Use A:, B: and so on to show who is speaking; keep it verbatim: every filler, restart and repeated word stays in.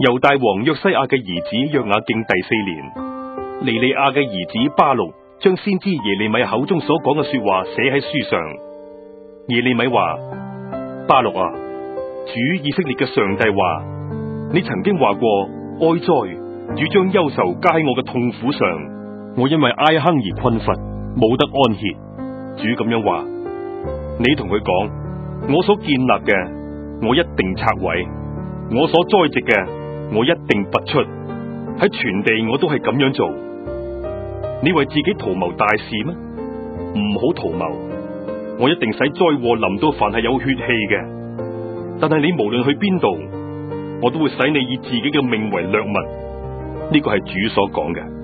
A: 猶大王約西亞嘅兒子約雅敬第四年，尼利亞嘅兒子巴錄將先知耶利米口中所講嘅說話寫喺書上。耶利米話：巴錄啊，主以色列嘅上帝話，你曾經話過哀哉，主將憂愁加喺我嘅痛苦上，我因為哀哼而困乏，冇得安歇。主咁樣話，你同佢講，我所建立嘅，我一定拆毀；我所栽植嘅，我一定拔出。喺全地我都係咁樣做。你為自己圖謀大事咩？唔好圖謀。我一定使災禍臨到凡係有血氣嘅。但係你無論去邊度，我都會使你以自己嘅命為掠物。呢個係主所講嘅。